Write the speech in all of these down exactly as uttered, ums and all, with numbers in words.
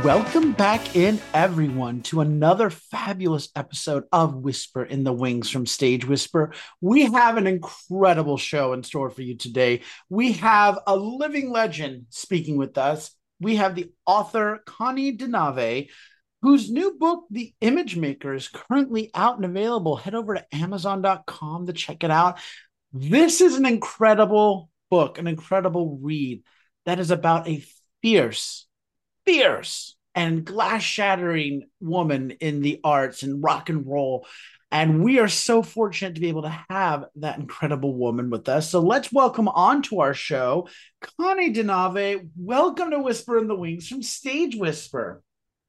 Welcome back in, everyone, to another fabulous episode of Whisper in the Wings from Stage Whisper. We have an incredible show in store for you today. We have a living legend speaking with us. We have the author Connie DeNave, whose new book, The Image Maker, is currently out and available. Head over to amazon dot com to check it out. This is an incredible book, an incredible read that is about a fierce, fierce and glass shattering woman in the arts and rock and roll. And we are so fortunate to be able to have that incredible woman with us. So let's welcome on to our show, Connie DeNave. Welcome to Whisper in the Wings from Stage Whisper.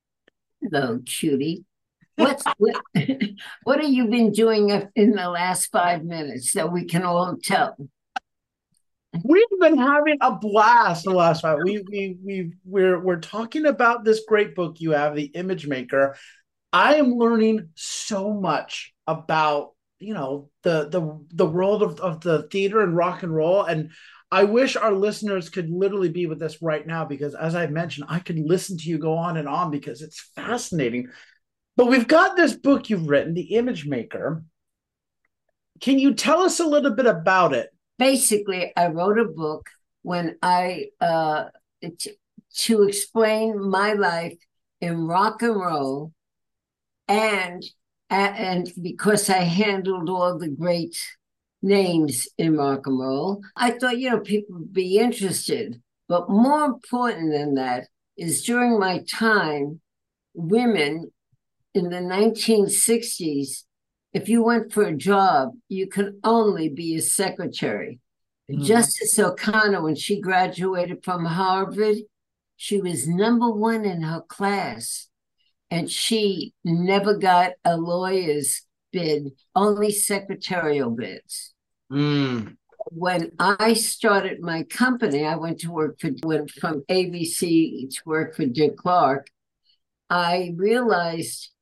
Hello, cutie. What's what, what have you been doing in the last five minutes that we can all tell? We've been having a blast the last five. We we we we're we're talking about this great book you have, The Image Maker. I am learning so much about, you know, the the the world of, of the theater and rock and roll. And I wish our listeners could literally be with us right now, because as I mentioned, I could listen to you go on and on because it's fascinating. But we've got this book you've written, The Image Maker. Can you tell us a little bit about it? Basically, I wrote a book when I uh, t- to explain my life in rock and roll, and and because I handled all the great names in rock and roll, I thought, you know, people would be interested. But more important than that is during my time, women in the nineteen sixties, if you went for a job, you could only be a secretary. Mm. Justice O'Connor, when she graduated from Harvard, she was number one in her class, and she never got a lawyer's bid, only secretarial bids. Mm. When I started my company, I went to work for, went from A B C to work for Dick Clark. I realized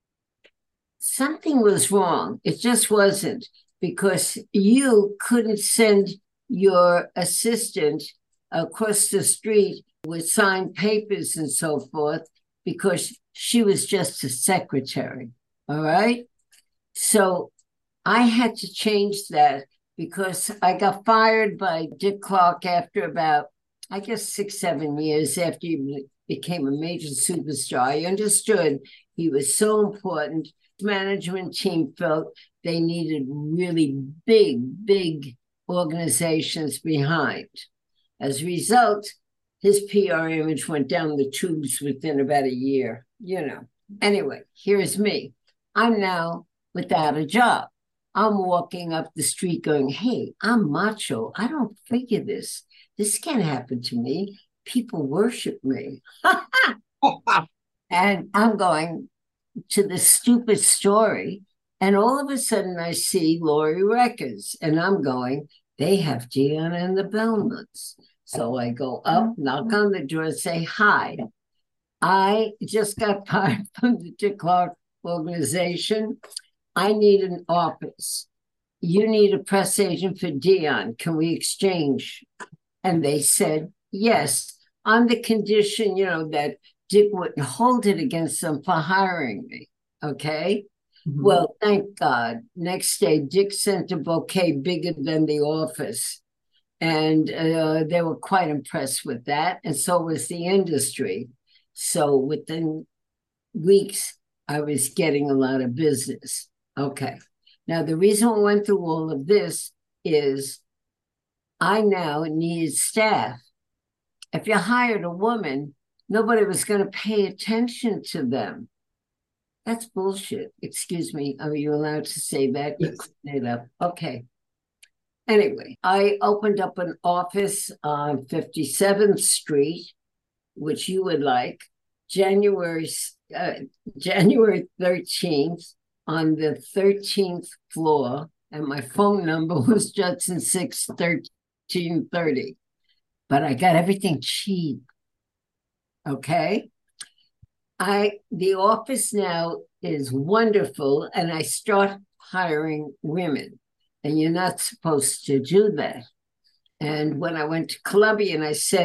something was wrong. It just wasn't, because you couldn't send your assistant across the street with signed papers and so forth, because she was just a secretary. All right. So I had to change that, because I got fired by Dick Clark after about, I guess, six, seven years after he became a major superstar. I understood he was so important. Management team felt they needed really big, big organizations behind. As a result, his P R image went down the tubes within about a year, you know. Anyway, here's me. I'm now without a job. I'm walking up the street going, hey, I'm macho. I don't figure this. This can't happen to me. People worship me. And I'm going to this stupid story, and all of a sudden I see Laurie Records, and I'm going, they have Dion and the Bellmans. So I go up, knock on the door, and say, hi, I just got fired from the Dick Clark organization. I need an office. You need a press agent for Dion. Can we exchange? And they said, yes, on the condition, you know, that Dick wouldn't hold it against them for hiring me. Okay. Mm-hmm. Well, thank God. Next day, Dick sent a bouquet bigger than the office. And uh, they were quite impressed with that. And so was the industry. So within weeks, I was getting a lot of business. Okay. Now, the reason we went through all of this is I now need staff. If you hired a woman, nobody was going to pay attention to them. That's bullshit. Excuse me. Are you allowed to say that? Yes. You clean it up. Okay. Anyway, I opened up an office on fifty-seventh Street, which you would like, January uh, January thirteenth, on the thirteenth floor, and my phone number was Judson six thirteen thirty. But I got everything cheap. Okay. I the office now is wonderful, and I start hiring women, and you're not supposed to do that. And when I went to Columbia and I said,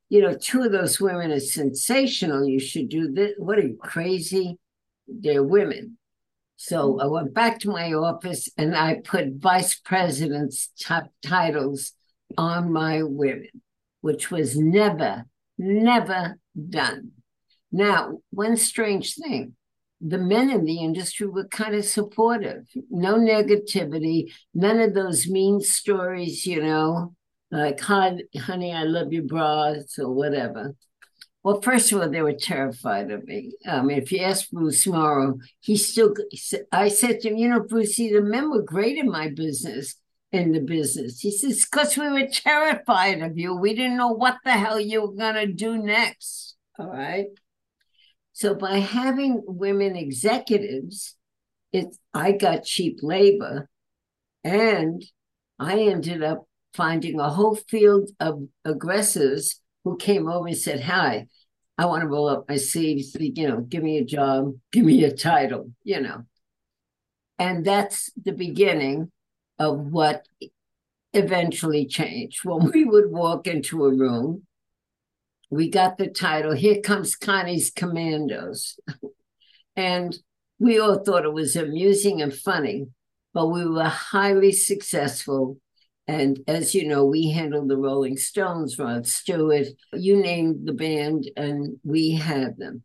you know, two of those women are sensational. You should do this. What are you, crazy? They're women. So I went back to my office and I put vice president's top titles on my women, which was never, never done. Now, one strange thing, the men in the industry were kind of supportive, no negativity, none of those mean stories, you know, like, honey, I love your bras or whatever. Well, first of all, they were terrified of me. I mean, if you ask Bruce Morrow, he still, I said to him, you know, Brucey, the men were great in my business, in the business. He says, because we were terrified of you. We didn't know what the hell you were going to do next. All right. So by having women executives, it, I got cheap labor, and I ended up finding a whole field of aggressors who came over and said, hi, I want to roll up my sleeves, you know, give me a job, give me a title, you know. And that's the beginning of what eventually changed. When we would walk into a room, we got the title, Here Comes Connie's Commandos. And we all thought it was amusing and funny, but we were highly successful. And as you know, we handled the Rolling Stones, Rod Stewart, you named the band, and we had them.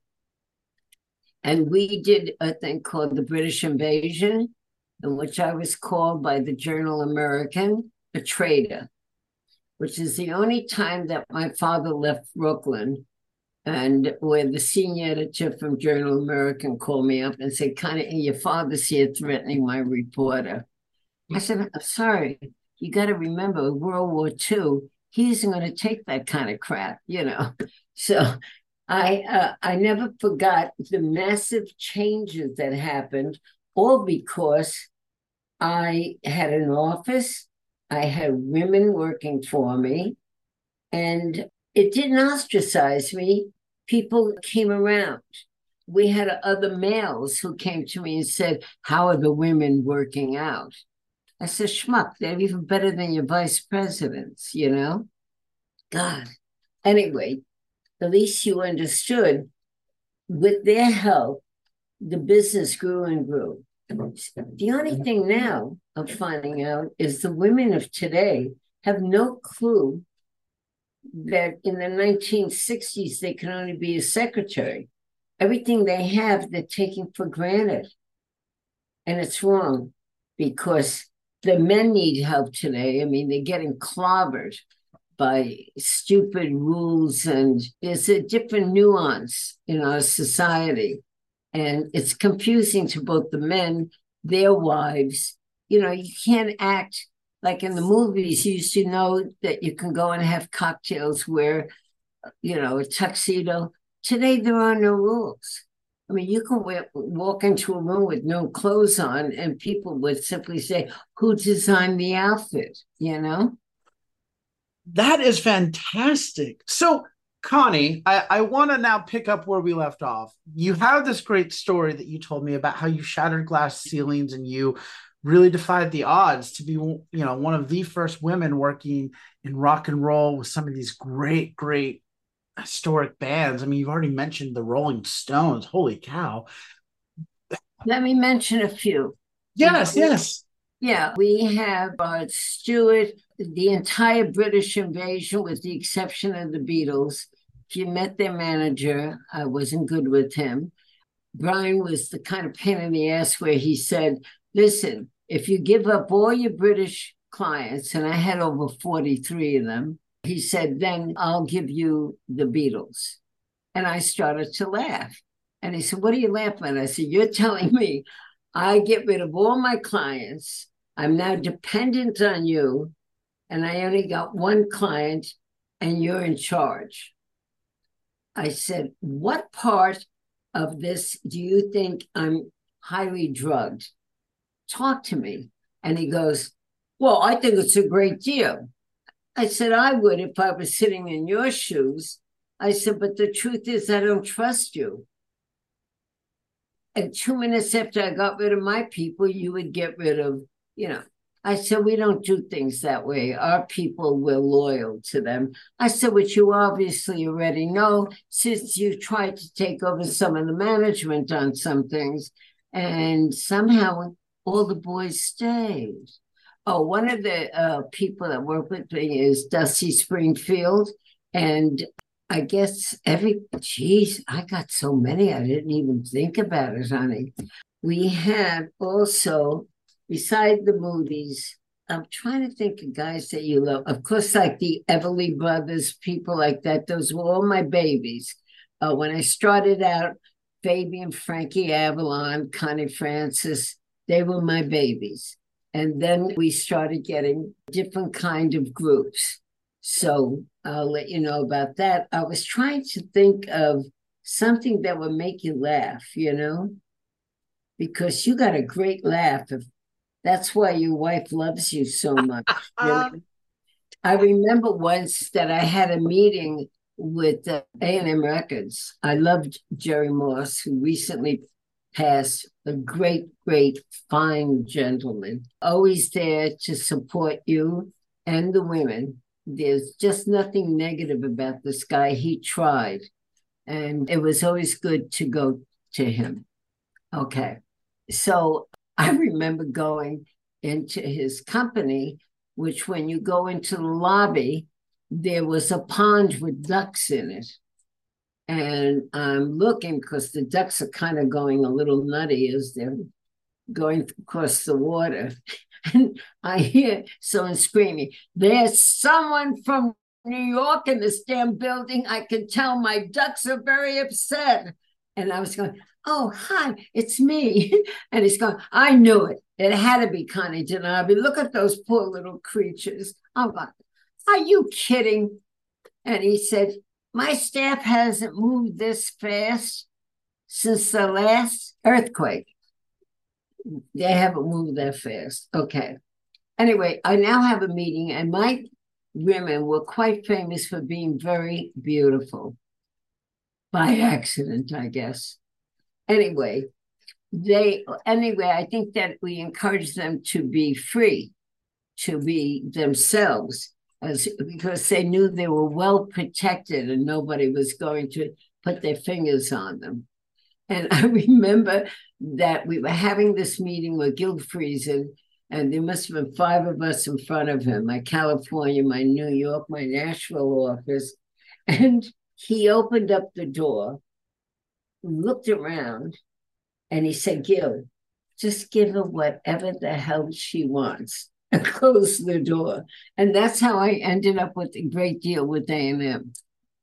And we did a thing called the British Invasion, in which I was called by the Journal American a traitor, which is the only time that my father left Brooklyn, and where the senior editor from Journal American called me up and said, Connie, your father's here threatening my reporter. I said, I'm sorry. You got to remember, World War Two, he isn't going to take that kind of crap, you know. So I uh, I never forgot the massive changes that happened, all because I had an office, I had women working for me, and it didn't ostracize me. People came around. We had other males who came to me and said, how are the women working out? I said, schmuck, they're even better than your vice presidents, you know? God. Anyway, at least you understood, with their help, the business grew and grew. The only thing now I'm finding out is the women of today have no clue that in the nineteen sixties, they can only be a secretary. Everything they have, they're taking for granted. And it's wrong, because the men need help today. I mean, they're getting clobbered by stupid rules, and there's a different nuance in our society. And it's confusing to both the men, their wives. You know, you can't act like in the movies. You used to know that you can go and have cocktails, wear, you know, a tuxedo. Today, there are no rules. I mean, you can wear, walk into a room with no clothes on, and people would simply say, who designed the outfit, you know? That is fantastic. So, Connie, I, I want to now pick up where we left off. You have this great story that you told me about how you shattered glass ceilings and you really defied the odds to be, you know, one of the first women working in rock and roll with some of these great, great historic bands. I mean, you've already mentioned the Rolling Stones. Holy cow. Let me mention a few. Yes, yes. Yeah, we have Rod Stewart, the entire British invasion, with the exception of the Beatles. If you met their manager, I wasn't good with him. Brian was the kind of pain in the ass where he said, listen, if you give up all your British clients, and I had over forty-three of them, he said, then I'll give you the Beatles. And I started to laugh. And he said, what are you laughing at? I said, you're telling me I get rid of all my clients. I'm now dependent on you, and I only got one client, and you're in charge. I said, what part of this do you think I'm highly drugged? Talk to me. And he goes, well, I think it's a great deal. I said, I would if I was sitting in your shoes. I said, but the truth is I don't trust you. And two minutes after I got rid of my people, you would get rid of, you know. I said, we don't do things that way. Our people, we're loyal to them. I said, which you obviously already know, since you tried to take over some of the management on some things, and somehow all the boys stayed. Oh, one of the uh, people that work with me is Dusty Springfield. And I guess every, geez, I got so many, I didn't even think about it, honey. We had also, beside the movies, I'm trying to think of guys that you love. Of course, like the Everly Brothers, people like that. Those were all my babies. Uh, when I started out, Baby and Frankie Avalon, Connie Francis, they were my babies. And then we started getting different kind of groups. So I'll let you know about that. I was trying to think of something that would make you laugh, you know, because you got a great laugh. If that's why your wife loves you so much. You know? I remember once that I had a meeting with uh, A and M Records. I loved Jerry Moss, who recently passed, a great, great, fine gentleman, always there to support you and the women. There's just nothing negative about this guy. He tried, and it was always good to go to him. Okay. So I remember going into his company, which when you go into the lobby, there was a pond with ducks in it. And I'm looking because the ducks are kind of going a little nutty as they're going across the water. And I hear someone screaming, there's someone from New York in this damn building. I can tell my ducks are very upset. And I was going, oh, hi, it's me. And he's going, I knew it. It had to be Connie DiNardi. Look at those poor little creatures. I'm like, are you kidding? And he said, my staff hasn't moved this fast since the last earthquake. They haven't moved that fast. Okay. Anyway, I now have a meeting, and my women were quite famous for being very beautiful. By accident, I guess. Anyway, they anyway, I think that we encourage them to be free, to be themselves, as because they knew they were well protected and nobody was going to put their fingers on them. And I remember that we were having this meeting with Gil Friesen, and there must have been five of us in front of him, my California, my New York, my Nashville office. And he opened up the door, looked around, and he said, Gil, just give her whatever the hell she wants, and close the door. And that's how I ended up with a great deal with A and M.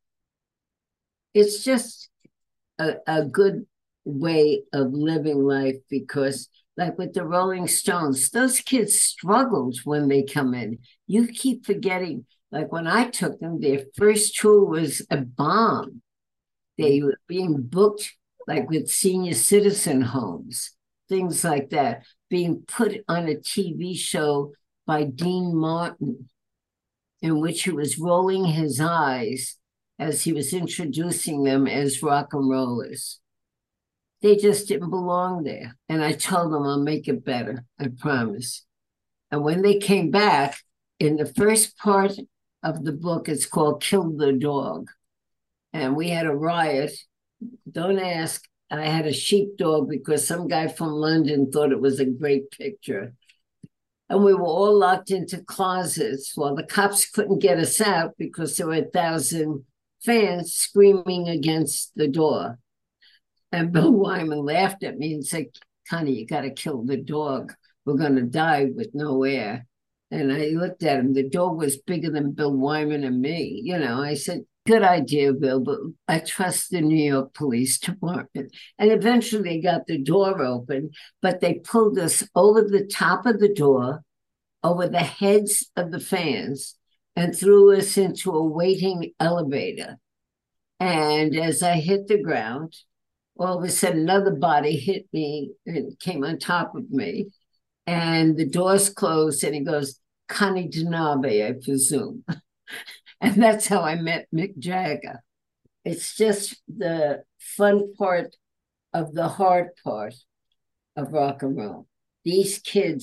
It's just a, a good way of living life, because like with the Rolling Stones, those kids struggled when they come in. You keep forgetting, like when I took them, their first tour was a bomb. They were being booked like with senior citizen homes, things like that, being put on a T V show by Dean Martin, in which he was rolling his eyes as he was introducing them as rock and rollers. They just didn't belong there. And I told them I'll make it better, I promise. And when they came back, in the first part of the book, it's called Kill the Dog. And we had a riot. Don't ask. I had a sheepdog because some guy from London thought it was a great picture. And we were all locked into closets while the cops couldn't get us out because there were a thousand fans screaming against the door. And Bill Wyman laughed at me and said, Connie, you got to kill the dog. We're going to die with no air. And I looked at him. The dog was bigger than Bill Wyman and me. You know, I said, good idea, Bill, but I trust the New York Police Department. And eventually they got the door open, but they pulled us over the top of the door, over the heads of the fans, and threw us into a waiting elevator. And as I hit the ground, all of a sudden another body hit me and came on top of me. And the doors closed, and he goes, Connie DiNardi, I presume. And that's how I met Mick Jagger. It's just the fun part of the hard part of rock and roll. These kids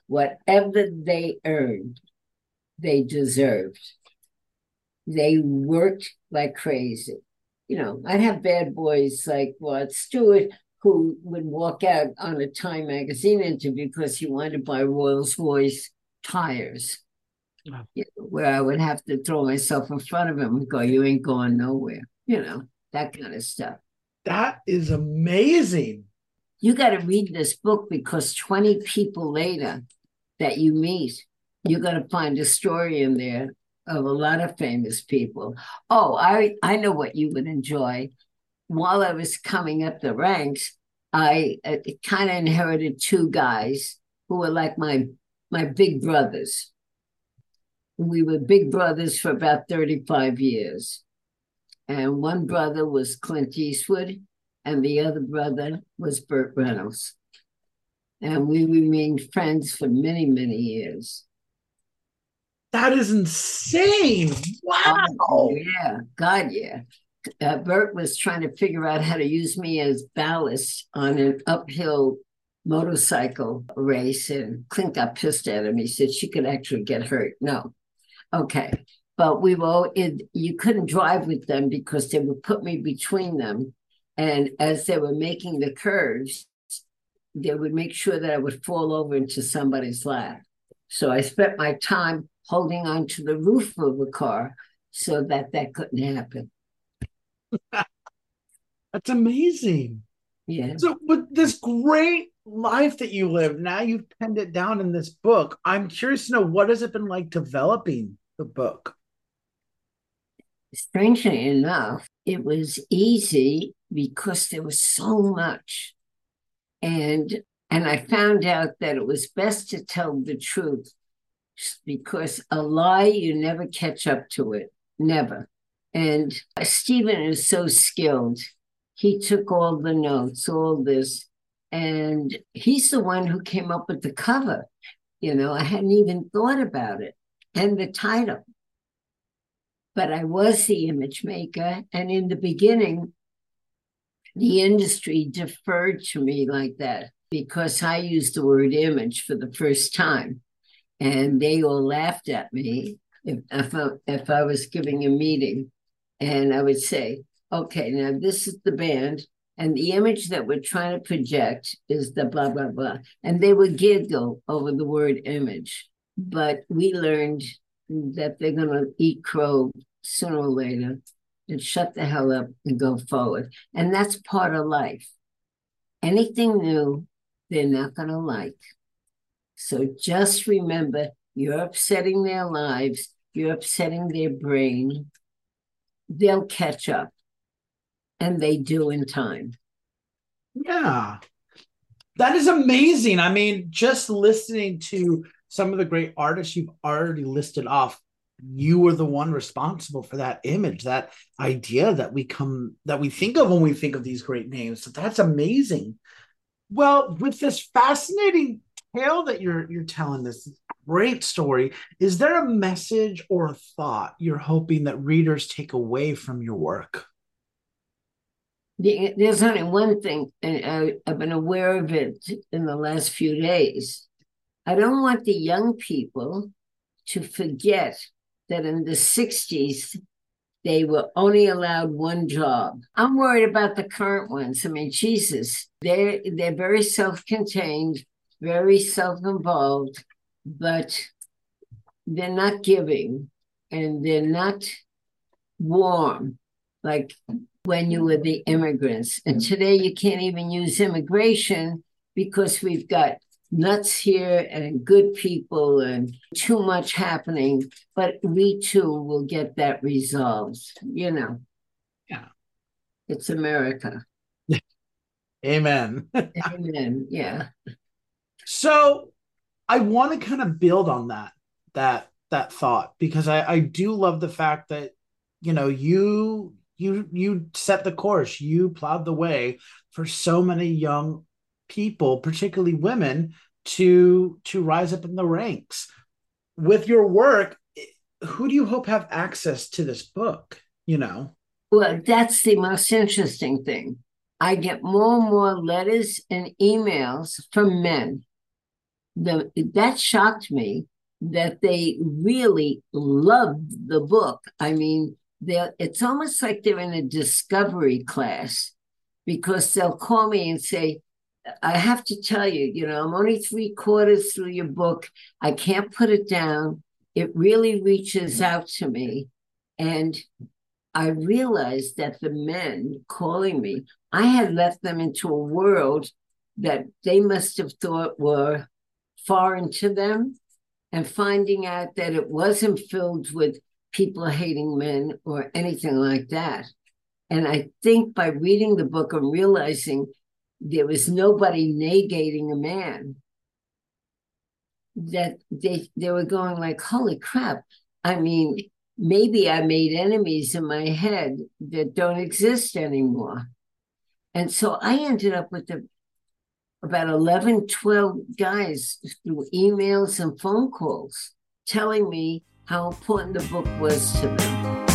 Whatever they earned, they deserved. They worked like crazy. You know, I'd have bad boys like Rod Stewart who would walk out on a Time magazine interview because he wanted to buy Rolls Royce tires. Oh. You know, where I would have to throw myself in front of him and go, "You ain't going nowhere." You know, that kind of stuff. That is amazing. You got to read this book because twenty people later that you meet, you're going to find a story in there of a lot of famous people. Oh, I, I know what you would enjoy. While I was coming up the ranks, I uh, kind of inherited two guys who were like my, my big brothers. We were big brothers for about thirty-five years. And one brother was Clint Eastwood, and the other brother was Burt Reynolds. And we remained friends for many, many years. That is insane. Wow. Oh, yeah. God, yeah. Uh, Burt was trying to figure out how to use me as ballast on an uphill motorcycle race. And Clint got pissed at him. He said she could actually get hurt. No. Okay. But we were, it, you couldn't drive with them because they would put me between them. And as they were making the curves, they would make sure that I would fall over into somebody's lap. So I spent my time holding on to the roof of the car so that that couldn't happen. That's amazing. Yeah. So with this great life that you live, now you've penned it down in this book. I'm curious to know, what has it been like developing the book? Strangely enough, it was easy because there was so much. And and I found out that it was best to tell the truth because a lie, you never catch up to it. Never. And Stephen is so skilled. He took all the notes, all this, and he's the one who came up with the cover. You know, I hadn't even thought about it. And the title. But I was the image maker. And in the beginning, the industry deferred to me like that because I used the word image for the first time. And they all laughed at me if, if, I, if I was giving a meeting. And I would say, okay, now this is the band. And the image that we're trying to project is the blah, blah, blah. And they would giggle over the word image. But we learned that they're going to eat crow sooner or later and shut the hell up and go forward. And that's part of life. Anything new, they're not going to like. So just remember, you're upsetting their lives. You're upsetting their brain. They'll catch up. And they do in time. Yeah. That is amazing. I mean, just listening to some of the great artists you've already listed off, you were the one responsible for that image, that idea that we come, that we think of when we think of these great names. So that's amazing. Well, with this fascinating tale that you're you're telling, this great story, is there a message or a thought you're hoping that readers take away from your work? There's only one thing, and I've been aware of it in the last few days. I don't want the young people to forget that in the sixties, they were only allowed one job. I'm worried about the current ones. I mean, Jesus, they're, they're very self-contained, very self-involved, but they're not giving and they're not warm like when you were the immigrants. And today you can't even use immigration because we've got nuts here and good people and too much happening, but we too will get that resolved, you know. Yeah. It's America. Amen. Amen. Yeah. So I want to kind of build on that, that, that thought, because I, I do love the fact that, you know, you, you, you set the course, you plowed the way for so many young people, particularly women, to to rise up in the ranks. With your work, who do you hope have access to this book? You know, well, that's the most interesting thing. I get more and more letters and emails from men the that shocked me that they really loved the book. I mean, they're it's almost like they're in a discovery class because they'll call me and say, I have to tell you, you know, I'm only three quarters through your book. I can't put it down. It really reaches out to me. And I realized that the men calling me, I had let them into a world that they must have thought were foreign to them, and finding out that it wasn't filled with people hating men or anything like that. And I think by reading the book and realizing there was nobody negating a man, that they they were going like, holy crap. I mean, maybe I made enemies in my head that don't exist anymore. And so I ended up with the, about eleven, twelve guys through emails and phone calls telling me how important the book was to them.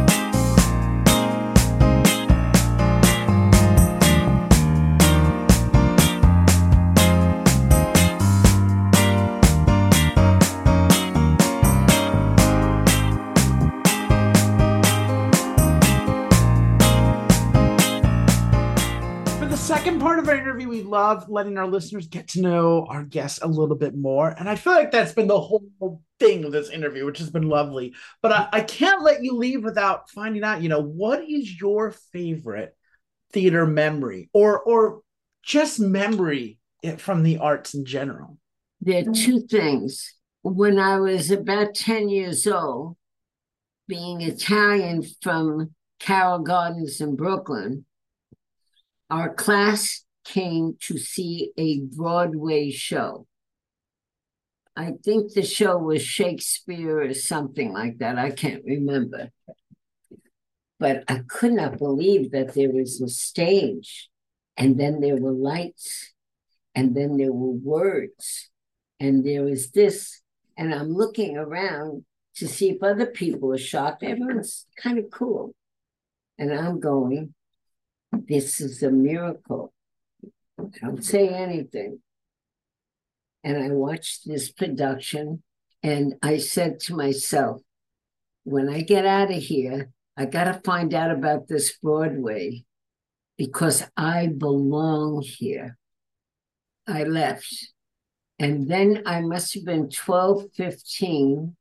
Second part of our interview, we love letting our listeners get to know our guests a little bit more. And I feel like that's been the whole thing of this interview, which has been lovely. But I, I can't let you leave without finding out, you know, what is your favorite theater memory or or just memory from the arts in general? There are two things. When I was about ten years old, being Italian from Carroll Gardens in Brooklyn, our class came to see a Broadway show. I think the show was Shakespeare or something like that. I can't remember. But I could not believe that there was a stage, and then there were lights, and then there were words, and there was this. And I'm looking around to see if other people are shocked. Everyone's kind of cool. And I'm going, this is a miracle. I don't say anything. And I watched this production, and I said to myself, when I get out of here, I got to find out about this Broadway because I belong here. I left. And then I must have been twelve, fifteen,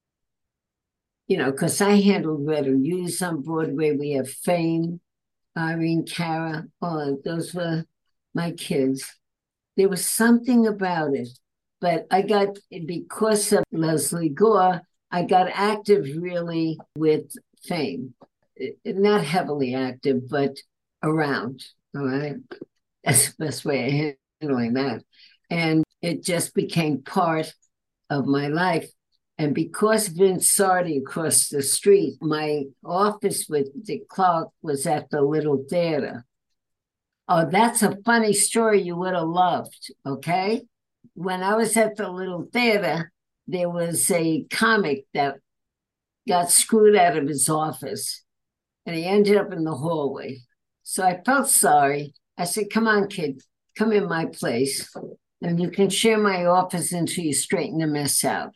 you know, because I handled Red News on Broadway. We have Fame, Irene Cara, oh, those were my kids. There was something about it, but I got, because of Leslie Gore, I got active really with Fame. Not heavily active, but around, all right? That's the best way of handling that. And it just became part of my life. And because Vince Sardi across the street, my office with Dick Clark was at the Little Theater. Oh, that's a funny story you would have loved, okay? When I was at the Little Theater, there was a comic that got screwed out of his office, and he ended up in the hallway. So I felt sorry. I said, come on, kid, come in my place, and you can share my office until you straighten the mess out.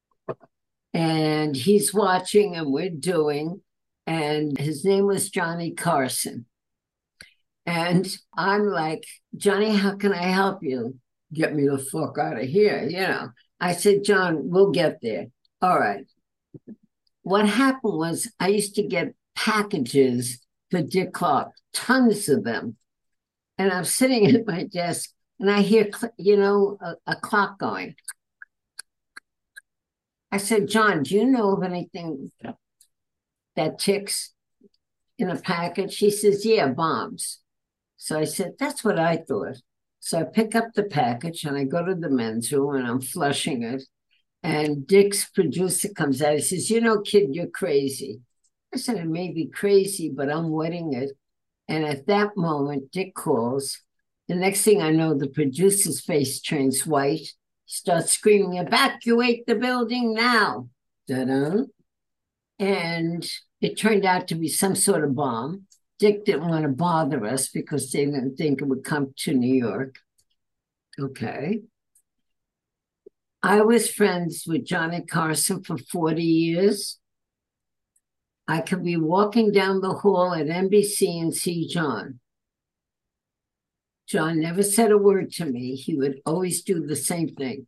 And he's watching, and we're doing, and his name was Johnny Carson. And I'm like, Johnny, how can I help you? Get me the fuck out of here, you know. I said, John, we'll get there. All right. What happened was I used to get packages for Dick Clark, tons of them. And I'm sitting at my desk, and I hear, you know, a, a clock going. I said, John, do you know of anything that ticks in a package? He says, yeah, bombs. So I said, that's what I thought. So I pick up the package and I go to the men's room and I'm flushing it. And Dick's producer comes out. He says, you know, kid, you're crazy. I said, it may be crazy, but I'm wetting it. And at that moment, Dick calls. The next thing I know, the producer's face turns white. Starts screaming, evacuate the building now. Da-da. And it turned out to be some sort of bomb. Dick didn't want to bother us because they didn't think it would come to New York. Okay. I was friends with Johnny Carson for forty years. I could be walking down the hall at N B C and see John. John never said a word to me. He would always do the same thing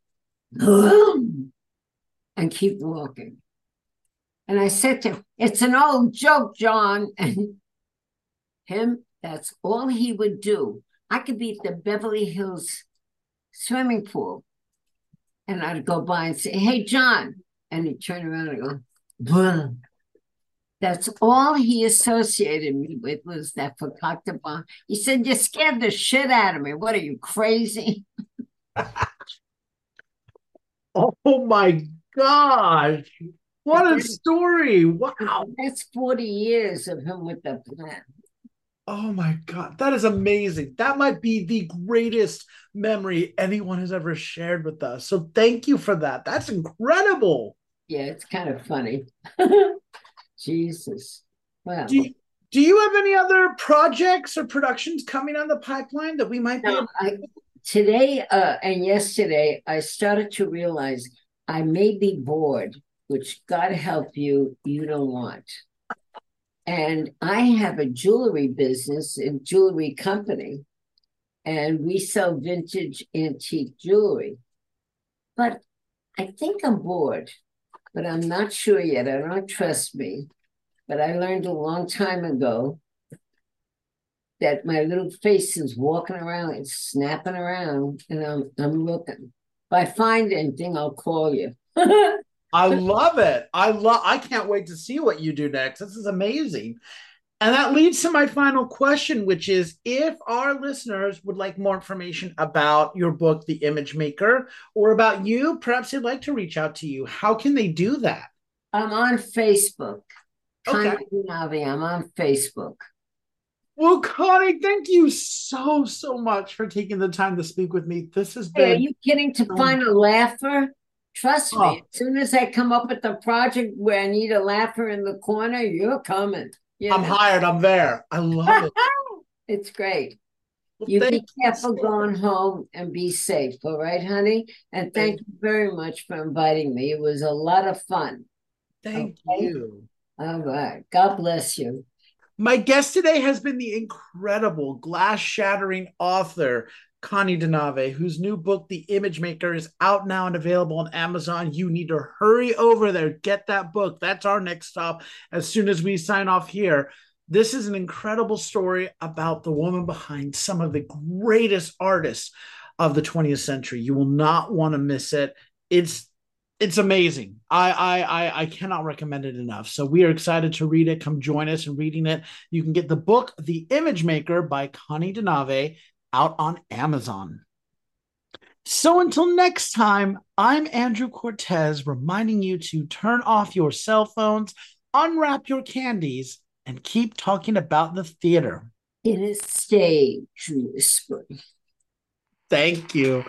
and keep walking. And I said to him, "It's an old joke, John." And him, that's all he would do. I could be at the Beverly Hills swimming pool, and I'd go by and say, "Hey, John." And he'd turn around and go, "Blah." That's all he associated me with was that fakakta bomb. He said, "You scared the shit out of me. What are you, crazy?" Oh my gosh. What a story. Wow. That's forty years of him with the plan. Oh my God. That is amazing. That might be the greatest memory anyone has ever shared with us. So thank you for that. That's incredible. Yeah, it's kind of funny. Jesus. Well, do you, do you have any other projects or productions coming on the pipeline that we might be no, able I, today uh, and yesterday, I started to realize I may be bored, which God help you, you don't want. And I have a jewelry business and jewelry company, and we sell vintage antique jewelry. But I think I'm bored, but I'm not sure yet. I don't trust me. But I learned a long time ago that my little face is walking around and snapping around, and I'm I'm looking. If I find anything, I'll call you. I love it. I love I can't wait to see what you do next. This is amazing. And that leads to my final question, which is if our listeners would like more information about your book, The Image Maker, or about you, perhaps they'd like to reach out to you. How can they do that? I'm on Facebook. Okay. Connie Navi, I'm on Facebook. Well, Connie, thank you so, so much for taking the time to speak with me. This has been. Hey, are you kidding? To find a laugher? Trust Oh. me, as soon as I come up with the project where I need a laugher in the corner, you're coming. You I'm know? hired. I'm there. I love it. It's great. Well, You be thank you careful so going home and be safe, all right, honey? And thank Thank- you very much for inviting me. It was a lot of fun. Thank Okay. you. All right. God bless you. My guest today has been the incredible, glass-shattering author, Connie DeNave, whose new book, The Image Maker, is out now and available on Amazon. You need to hurry over there. Get that book. That's our next stop as soon as we sign off here. This is an incredible story about the woman behind some of the greatest artists of the twentieth century. You will not want to miss it. It's It's amazing. I, I I I cannot recommend it enough. So we are excited to read it. Come join us in reading it. You can get the book, The Image Maker by Connie DeNave, out on Amazon. So until next time, I'm Andrew Cortez, reminding you to turn off your cell phones, unwrap your candies, and keep talking about the theater. In a stage whisper. Thank you.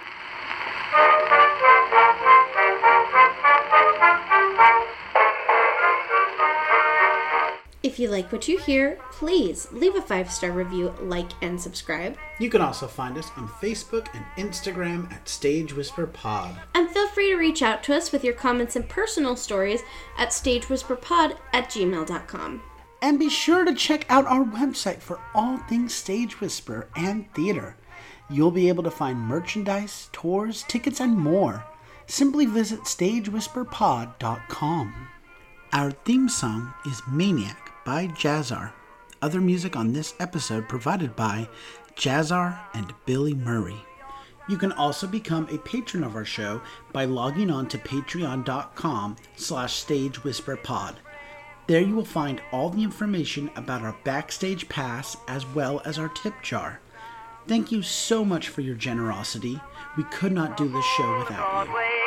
If you like what you hear, please leave a five-star review, like, and subscribe. You can also find us on Facebook and Instagram at Stage Whisper Pod. And feel free to reach out to us with your comments and personal stories at stagewhisperpod at gmail dot com. And be sure to check out our website for all things Stage Whisper and theater. You'll be able to find merchandise, tours, tickets, and more. Simply visit stage whisper pod dot com. Our theme song is Maniac by Jazzar. Other music on this episode provided by Jazzar and Billy Murray. You can also become a patron of our show by logging on to patreon dot com slash stage whisper pod. There you will find all the information about our backstage pass as well as our tip jar. Thank you so much for your generosity. We could not do this show without you.